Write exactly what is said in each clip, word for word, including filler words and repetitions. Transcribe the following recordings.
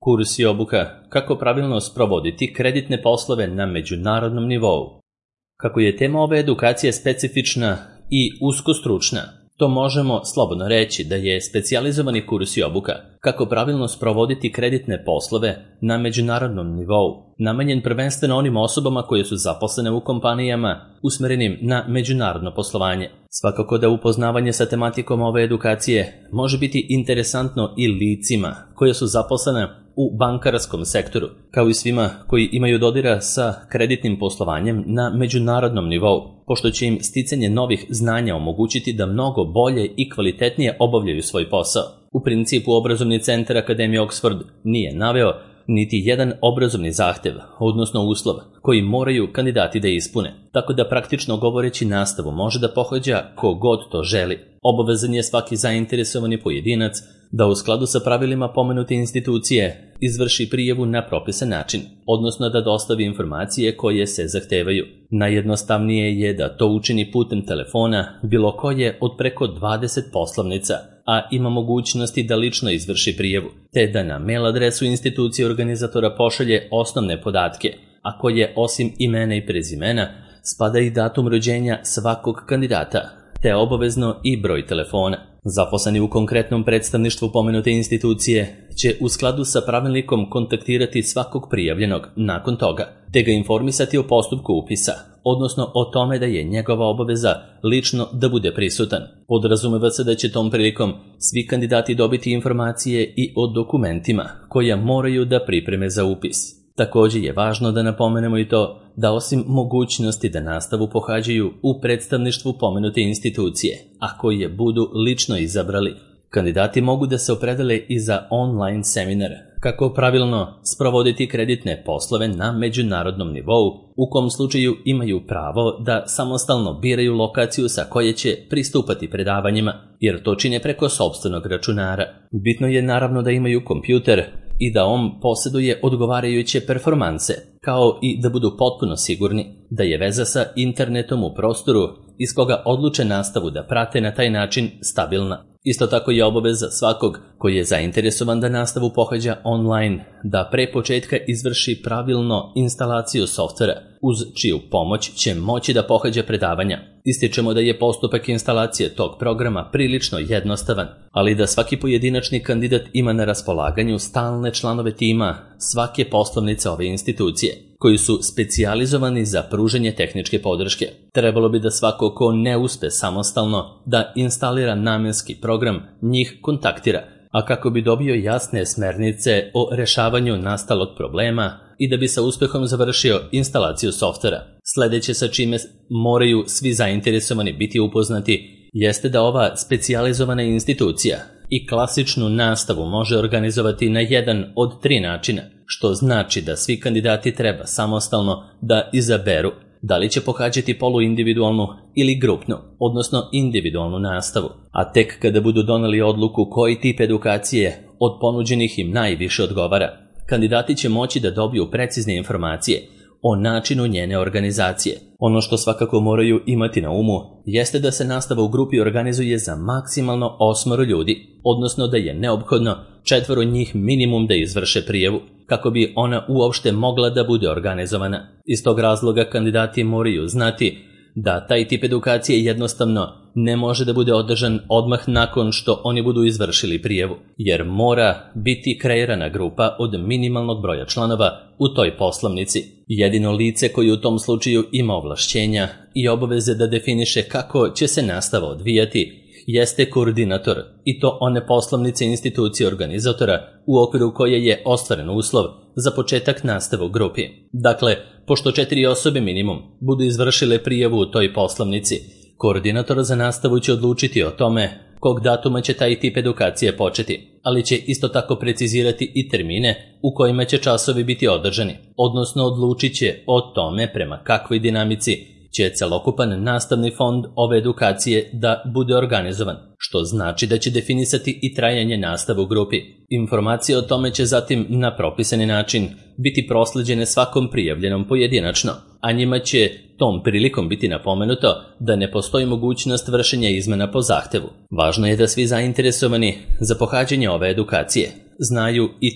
Kurs i obuka kako pravilno sprovoditi kreditne poslove na međunarodnom nivou. Kako je tema ove edukacije specifična i uskostručna, to možemo slobodno reći da je specijalizovani kurs i obuka kako pravilno sprovoditi kreditne poslove na međunarodnom nivou, namenjen prvenstveno onim osobama koje su zaposlene u kompanijama usmerenim na međunarodno poslovanje. Svakako da upoznavanje sa tematikom ove edukacije može biti interesantno i licima koje su zaposlene u bankarskom sektoru, kao i svima koji imaju dodira sa kreditnim poslovanjem na međunarodnom nivou, pošto će im sticanje novih znanja omogućiti da mnogo bolje i kvalitetnije obavljaju svoj posao. U principu, obrazovni centar Akademije Oxford nije naveo niti jedan obrazovni zahtev, odnosno uslov, koji moraju kandidati da ispune, tako da praktično govoreći nastavu može da pohađa ko god to želi. Obavezan je svaki zainteresovani pojedinac da u skladu sa pravilima pomenute institucije izvrši prijavu na propisan način, odnosno da dostavi informacije koje se zahtevaju. Najjednostavnije je da to učini putem telefona bilo koje od preko dvadeset poslovnica, a ima mogućnosti da lično izvrši prijavu, te da na mail adresu institucije organizatora pošalje osnovne podatke, a koje osim imena i prezimena spada i datum rođenja svakog kandidata, te obavezno i broj telefona. Zaposleni u konkretnom predstavništvu pomenute institucije će u skladu sa pravilnikom kontaktirati svakog prijavljenog nakon toga, te ga informisati o postupku upisa, odnosno o tome da je njegova obaveza lično da bude prisutan. Podrazumeva se da će tom prilikom svi kandidati dobiti informacije i o dokumentima koja moraju da pripreme za upis. Također je važno da napomenemo i to da osim mogućnosti da nastavu pohađaju u predstavništvu pomenute institucije, a koji je budu lično izabrali, kandidati mogu da se opredele i za online seminar kako pravilno sprovoditi kreditne poslove na međunarodnom nivou, u kom slučaju imaju pravo da samostalno biraju lokaciju sa koje će pristupati predavanjima, jer to čine preko sopstvenog računara. Bitno je naravno da imaju kompjuter i da on posjeduje odgovarajuće performanse, kao i da budu potpuno sigurni da je veza sa internetom u prostoru iz koga odluče nastavu da prate na taj način stabilna. Isto tako je obaveza svakog koji je zainteresovan da nastavu pohađa online da pre početka izvrši pravilno instalaciju softvera, uz čiju pomoć će moći da pohađa predavanja. Ističemo da je postupak instalacije tog programa prilično jednostavan, ali da svaki pojedinačni kandidat ima na raspolaganju stalne članove tima svake poslovnice ove institucije, koji su specijalizovani za pružanje tehničke podrške. Trebalo bi da svako ko ne uspe samostalno da instalira namenski program njih kontaktira, a kako bi dobio jasne smernice o rešavanju nastalog problema i da bi sa uspehom završio instalaciju softvera. Sledeće sa čime moraju svi zainteresovani biti upoznati jeste da ova specijalizovana institucija i klasičnu nastavu može organizovati na jedan od tri načina, što znači da svi kandidati treba samostalno da izaberu da li će pohađati poluindividualnu ili grupnu, odnosno individualnu nastavu, a tek kada budu doneli odluku koji tip edukacije od ponuđenih im najviše odgovara, kandidati će moći da dobiju precizne informacije o načinu njene organizacije. Ono što svakako moraju imati na umu jeste da se nastava u grupi organizuje za maksimalno osmoro ljudi, odnosno da je neophodno četvoro njih minimum da izvrše prijavu, kako bi ona uopšte mogla da bude organizovana. Iz tog razloga kandidati moraju znati da taj tip edukacije jednostavno ne može da bude održan odmah nakon što oni budu izvršili prijavu, jer mora biti kreirana grupa od minimalnog broja članova u toj poslovnici. Jedino lice koje u tom slučaju ima ovlašćenja i obaveze da definiše kako će se nastava odvijati jeste koordinator, i to one poslovnice institucije organizatora u okviru koje je ostvaren uslov za početak nastave u grupi. Dakle, pošto četiri osobe minimum budu izvršile prijavu u toj poslovnici, koordinator za nastavu će odlučiti o tome kog datuma će taj tip edukacije početi, ali će isto tako precizirati i termine u kojima će časovi biti održani, odnosno odlučit će o tome prema kakvoj dinamici će celokupan nastavni fond ove edukacije da bude organizovan, što znači da će definisati i trajanje nastave u grupi. Informacije o tome će zatim na propisani način biti prosleđene svakom prijavljenom pojedinačno, a njima će tom prilikom biti napomenuto da ne postoji mogućnost vršenja izmena po zahtevu. Važno je da svi zainteresovani za pohađanje ove edukacije znaju i to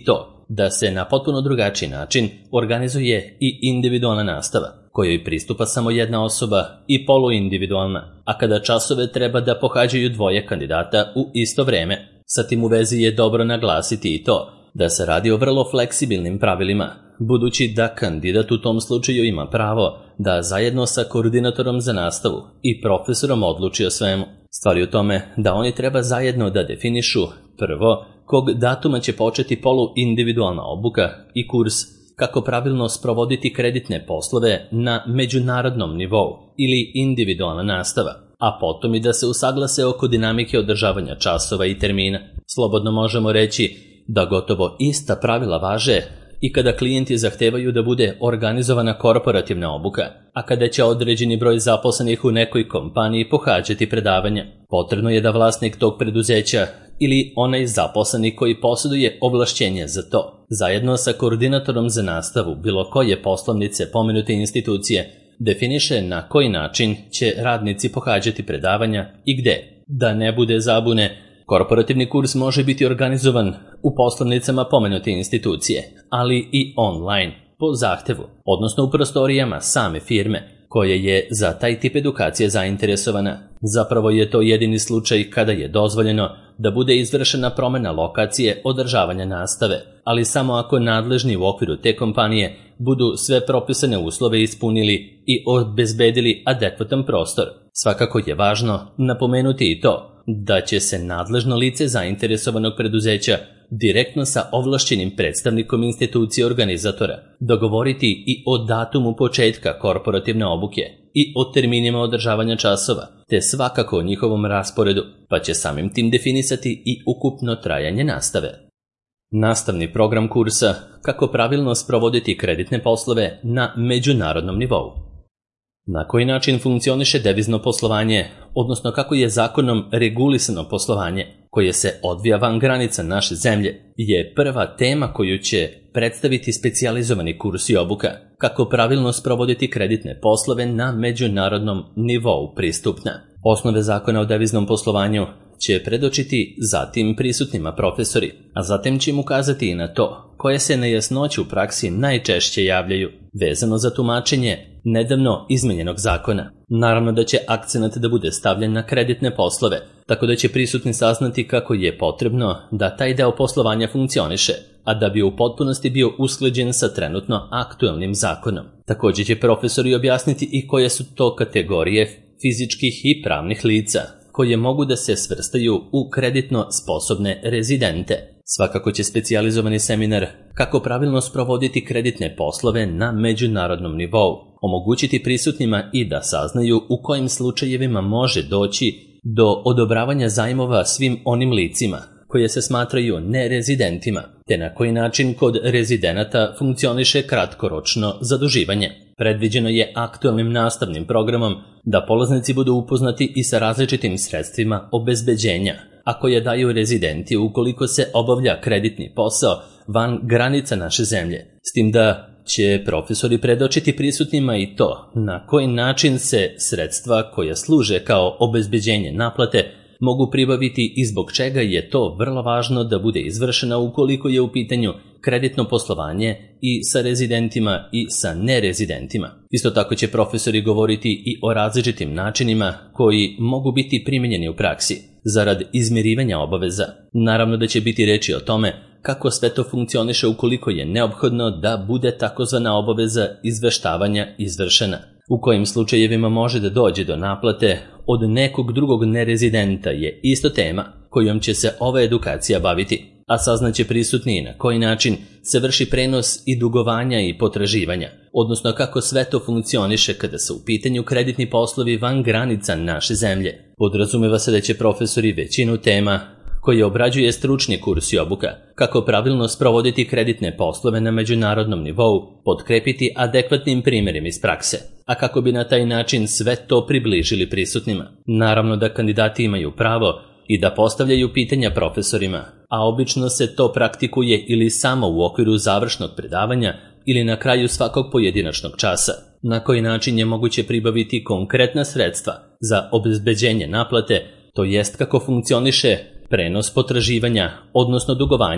da se na potpuno drugačiji način organizuje i individualna nastava, kojoj pristupa samo jedna osoba i poluindividualna, a kada časove treba da pohađaju dvoje kandidata u isto vreme. Sa tim u vezi je dobro naglasiti i to da se radi o vrlo fleksibilnim pravilima, budući da kandidat u tom slučaju ima pravo da zajedno sa koordinatorom za nastavu i profesorom odluči o svemu. Stvar je u tome da oni treba zajedno da definišu prvo kog datuma će početi poluindividualna obuka i kurs kako pravilno sprovoditi kreditne poslove na međunarodnom nivou ili individualna nastava, a potom i da se usaglase oko dinamike održavanja časova i termina. Slobodno možemo reći da gotovo ista pravila važe i kada klijenti zahtevaju da bude organizovana korporativna obuka, a kada će određeni broj zaposlenih u nekoj kompaniji pohađati predavanja. Potrebno je da vlasnik tog preduzeća ili onaj zaposleni koji posjeduje ovlašćenje za to, zajedno sa koordinatorom za nastavu bilo koje poslovnice pomenute institucije, definiše na koji način će radnici pohađati predavanja i gde. Da ne bude zabune, korporativni kurs može biti organizovan u poslovnicama pomenute institucije, ali i online, po zahtevu, odnosno u prostorijama same firme, koja je za taj tip edukacije zainteresovana. Zapravo je to jedini slučaj kada je dozvoljeno da bude izvršena promena lokacije održavanja nastave, ali samo ako nadležni u okviru te kompanije budu sve propisane uslove ispunili i obezbedili adekvatan prostor. Svakako je važno napomenuti i to da će se nadležno lice zainteresovanog preduzeća direktno sa ovlašćenim predstavnikom institucije organizatora dogovoriti i o datumu početka korporativne obuke i o terminima održavanja časova, te svakako o njihovom rasporedu, pa će samim tim definisati i ukupno trajanje nastave. Nastavni program kursa kako pravilno sprovoditi kreditne poslove na međunarodnom nivou. Na koji način funkcioniše devizno poslovanje, odnosno kako je zakonom regulisano poslovanje koje se odvija van granica naše zemlje, je prva tema koju će predstaviti specijalizovani kurs i obuka kako pravilno sprovoditi kreditne poslove na međunarodnom nivou pristupna. Osnove zakona o deviznom poslovanju će predočiti zatim prisutnima profesori, a zatim će im ukazati i na to koje se nejasnoće u praksi najčešće javljaju vezano za tumačenje nedavno izmenjenog zakona. Naravno da će akcenat da bude stavljen na kreditne poslove, tako da će prisutni saznati kako je potrebno da taj deo poslovanja funkcioniše, a da bi u potpunosti bio usklađen sa trenutno aktuelnim zakonom. Također će profesori objasniti i koje su to kategorije fizičkih i pravnih lica koje mogu da se svrstaju u kreditno sposobne rezidente. Svakako će specijalizovani seminar kako pravilno sprovoditi kreditne poslove na međunarodnom nivou omogućiti prisutnima i da saznaju u kojim slučajevima može doći do odobravanja zajmova svim onim licima koje se smatraju nerezidentima, te na koji način kod rezidenata funkcioniše kratkoročno zaduživanje. Predviđeno je aktualnim nastavnim programom da polaznici budu upoznati i sa različitim sredstvima obezbeđenja, a koje daju rezidenti ukoliko se obavlja kreditni posao van granica naše zemlje, s tim da će profesori predočiti prisutnima i to na koji način se sredstva koja služe kao obezbeđenje naplate mogu pribaviti i zbog čega je to vrlo važno da bude izvršena ukoliko je u pitanju kreditno poslovanje i sa rezidentima i sa nerezidentima. Isto tako će profesori govoriti i o različitim načinima koji mogu biti primijenjeni u praksi zarad izmirivanja obaveza. Naravno da će biti reči o tome kako sve to funkcioniše ukoliko je neophodno da bude takozvana obaveza izveštavanja izvršena. U kojim slučajevima može da dođe do naplate od nekog drugog nerezidenta je isto tema kojom će se ova edukacija baviti, a saznaće prisutni na koji način se vrši prenos i dugovanja i potraživanja, odnosno kako sve to funkcioniše kada su u pitanju kreditni poslovi van granica naše zemlje. Podrazumeva se da će profesori većinu tema koje obrađuje stručni kurs i obuka kako pravilno sprovoditi kreditne poslove na međunarodnom nivou potkrepiti adekvatnim primjerima iz prakse, a kako bi na taj način sve to približili prisutnima. Naravno da kandidati imaju pravo i da postavljaju pitanja profesorima, a obično se to praktikuje ili samo u okviru završnog predavanja ili na kraju svakog pojedinačnog časa. Na koji način je moguće pribaviti konkretna sredstva za obezbeđenje naplate, to jest kako funkcioniše prenos potraživanja, odnosno dugovanja,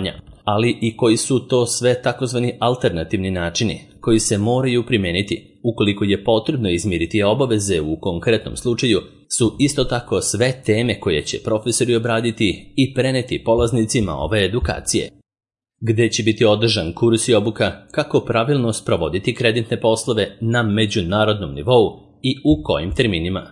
ali i koji su to sve takozvani alternativni načini koji se moraju primeniti ukoliko je potrebno izmiriti obaveze u konkretnom slučaju, su isto tako sve teme koje će profesori obraditi i preneti polaznicima ove edukacije. Gde će biti održan kurs i obuka kako pravilno sprovoditi kreditne poslove na međunarodnom nivou i u kojim terminima.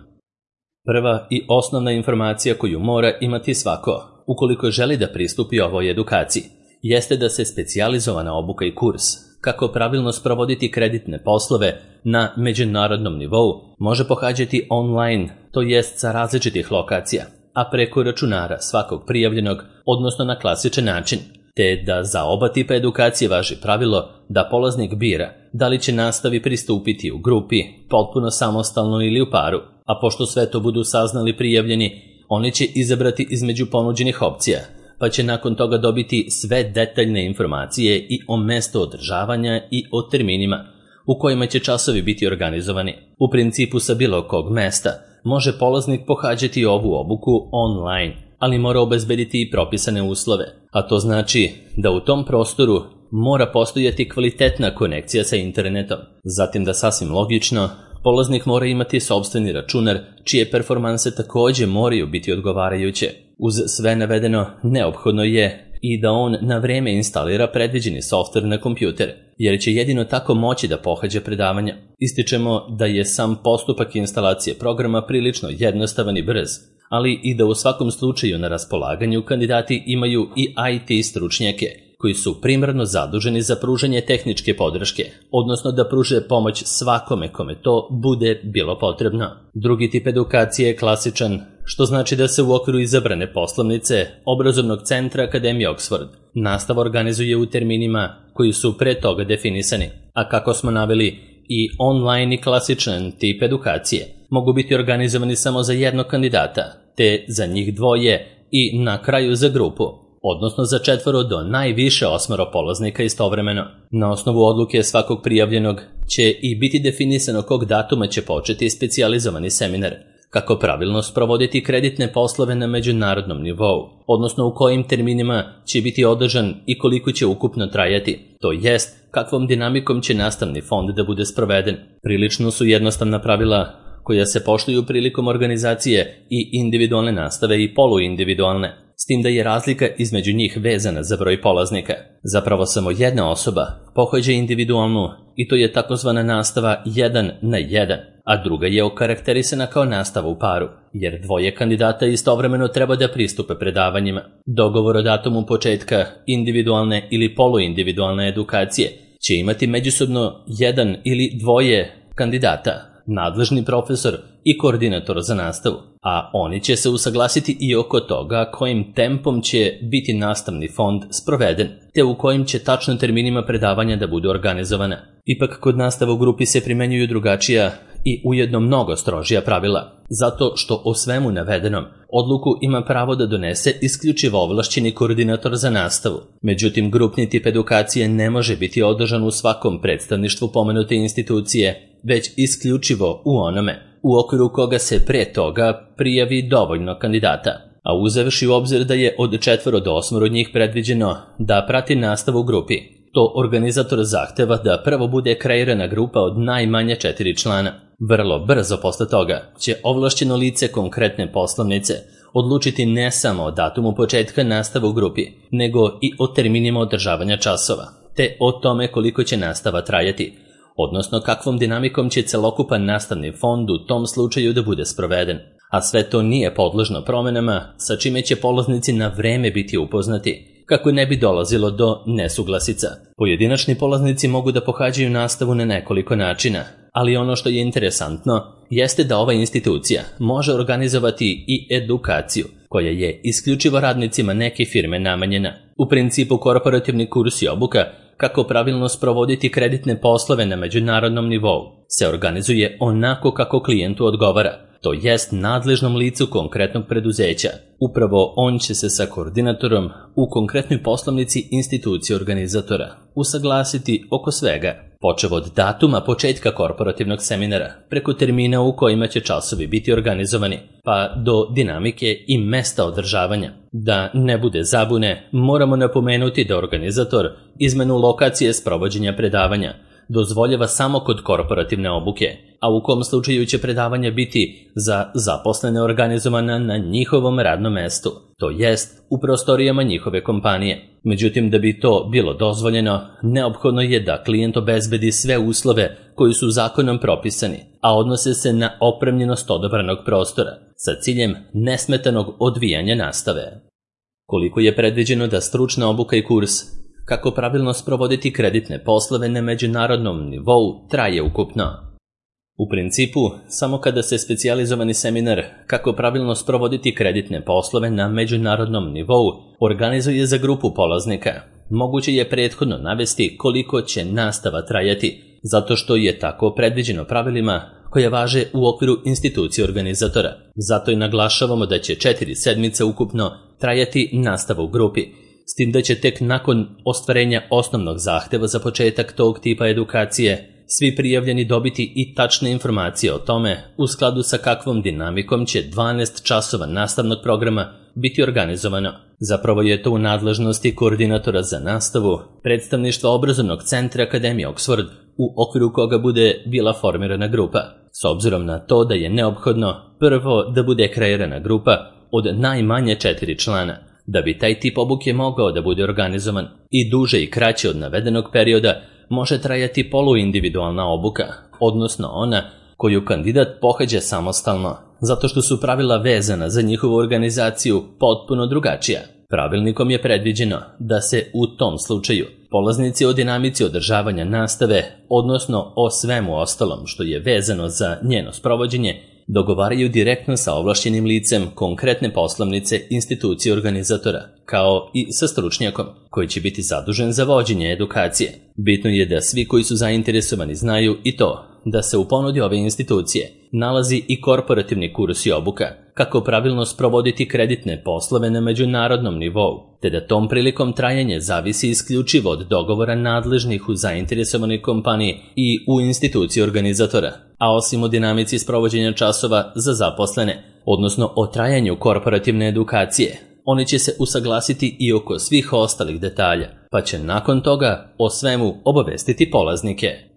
Prva i osnovna informacija koju mora imati svako, ukoliko želi da pristupi ovoj edukaciji, jeste da se specijalizovana obuka i kurs kako pravilno sprovoditi kreditne poslove na međunarodnom nivou može pohađati online, to jest sa različitih lokacija, a preko računara svakog prijavljenog, odnosno na klasičan način, te da za oba tipa edukacije važi pravilo da polaznik bira da li će nastavi pristupiti u grupi, potpuno samostalno ili u paru, a pošto sve to budu saznali prijavljeni, oni će izabrati između ponuđenih opcija, pa će nakon toga dobiti sve detaljne informacije i o mestu održavanja i o terminima u kojima će časovi biti organizovani. U principu sa bilo kog mesta može polaznik pohađati ovu obuku online, ali mora obezbediti i propisane uslove, a to znači da u tom prostoru mora postojati kvalitetna konekcija sa internetom. Zatim da sasvim logično, polaznik mora imati sopstveni računar čije performanse takođe moraju biti odgovarajuće. Uz sve navedeno, neophodno je i da on na vreme instalira predviđeni softver na kompjuter, jer će jedino tako moći da pohađa predavanja. Ističemo da je sam postupak instalacije programa prilično jednostavan i brz, ali i da u svakom slučaju na raspolaganju kandidati imaju i I T stručnjake, koji su primarno zaduženi za pružanje tehničke podrške, odnosno da pruže pomoć svakome kome to bude bilo potrebno. Drugi tip edukacije je klasičan, što znači da se u okviru izabrane poslovnice obrazovnog centra Akademije Oxford nastava organizuje u terminima koji su pre toga definisani, a kako smo naveli, i online i klasičan tip edukacije mogu biti organizovani samo za jednog kandidata, te za njih dvoje i na kraju za grupu, odnosno za četvoro do najviše osmoro polaznika istovremeno. Na osnovu odluke svakog prijavljenog će i biti definisano kog datuma će početi specijalizovani seminar, kako pravilno sprovoditi kreditne poslove na međunarodnom nivou, odnosno u kojim terminima će biti održan i koliko će ukupno trajati, to jest kakvom dinamikom će nastavni fond da bude sproveden. Prilično su jednostavna pravila koja se poštuju prilikom organizacije i individualne nastave i poluindividualne, s tim da je razlika između njih vezana za broj polaznika. Zapravo samo jedna osoba pohađa individualnu i to je takozvana nastava jedan na jedan, a druga je okarakterisana kao nastava u paru, jer dvoje kandidata istovremeno treba da pristupe predavanjima. Dogovor o datumu početka individualne ili poluindividualne edukacije će imati međusobno jedan ili dvoje kandidata, nadležni profesor i koordinator za nastavu, a oni će se usaglasiti i oko toga kojim tempom će biti nastavni fond sproveden, te u kojim će tačno terminima predavanja da budu organizovana. Ipak kod nastava u grupi se primenjuju drugačija i ujedno mnogo strožija pravila, zato što o svemu navedenom odluku ima pravo da donese isključivo ovlašćeni koordinator za nastavu. Međutim, grupni tip edukacije ne može biti održan u svakom predstavništvu pomenute institucije, već isključivo u onome u okviru koga se pre toga prijavi dovoljno kandidata, a uzevši u obzir da je od četvoro do osmoro od njih predviđeno da prati nastavu u grupi. To organizator zahteva da prvo bude kreirana grupa od najmanje četiri člana. Vrlo brzo posle toga će ovlašćeno lice konkretne poslovnice odlučiti ne samo o datumu početka nastave u grupi, nego i o terminima održavanja časova, te o tome koliko će nastava trajati, odnosno kakvom dinamikom će celokupan nastavni fond u tom slučaju da bude sproveden. A sve to nije podložno promenama, sa čime će polaznici na vreme biti upoznati, kako ne bi dolazilo do nesuglasica. Pojedinačni polaznici mogu da pohađaju nastavu na nekoliko načina, ali ono što je interesantno jeste da ova institucija može organizovati i edukaciju, koja je isključivo radnicima neke firme namenjena. U principu korporativni kurs i obuka kako pravilno sprovoditi kreditne poslove na međunarodnom nivou se organizuje onako kako klijentu odgovara, to jest nadležnom licu konkretnog preduzeća. Upravo on će se sa koordinatorom u konkretnoj poslovnici institucije organizatora usaglasiti oko svega, počev od datuma početka korporativnog seminara, preko termina u kojima će časovi biti organizovani, pa do dinamike i mesta održavanja. Da ne bude zabune, moramo napomenuti da organizator izmenu lokacije sprovođenja predavanja dozvoljava samo kod korporativne obuke, a u kom slučaju će predavanja biti za zaposlene organizovana na njihovom radnom mestu, to jest u prostorijama njihove kompanije. Međutim, da bi to bilo dozvoljeno, neophodno je da klijent obezbedi sve uslove koji su zakonom propisani, a odnose se na opremljenost odabranog prostora sa ciljem nesmetanog odvijanja nastave. Koliko je predviđeno da stručna obuka i kurs kako pravilno sprovoditi kreditne poslove na međunarodnom nivou traje ukupno? U principu, samo kada se specijalizovani seminar kako pravilno sprovoditi kreditne poslove na međunarodnom nivou organizuje za grupu polaznika, moguće je prethodno navesti koliko će nastava trajati, zato što je tako predviđeno pravilima koje važe u okviru institucije organizatora. Zato i naglašavamo da će četiri sedmice ukupno trajati nastava u grupi, s tim da će tek nakon ostvarenja osnovnog zahteva za početak tog tipa edukacije svi prijavljeni dobiti i tačne informacije o tome u skladu sa kakvom dinamikom će dvanaest časova nastavnog programa biti organizovano. Zapravo je to u nadležnosti koordinatora za nastavu, predstavništva obrazovnog centra Akademije Oxford, u okviru koga bude bila formirana grupa, s obzirom na to da je neophodno prvo da bude kreirana grupa od najmanje četiri člana, da bi taj tip obuke mogao da bude organizovan. I duže i kraće od navedenog perioda može trajati poluindividualna obuka, odnosno ona koju kandidat pohađa samostalno, zato što su pravila vezana za njihovu organizaciju potpuno drugačija. Pravilnikom je predviđeno da se u tom slučaju polaznici o dinamici održavanja nastave, odnosno o svemu ostalom što je vezano za njeno sprovođenje, dogovaraju direktno sa ovlašćenim licem konkretne poslovnice institucije organizatora, kao i sa stručnjakom koji će biti zadužen za vođenje edukacije. Bitno je da svi koji su zainteresovani znaju i to da se u ponudi ove institucije nalazi i korporativni kurs i obuka, kako pravilno sprovoditi kreditne poslove na međunarodnom nivou, te da tom prilikom trajanje zavisi isključivo od dogovora nadležnih u zainteresovanoj kompaniji i u instituciji organizatora, a osim o dinamici sprovođenja časova za zaposlene, odnosno o trajanju korporativne edukacije, oni će se usaglasiti i oko svih ostalih detalja, pa će nakon toga o svemu obavestiti polaznike.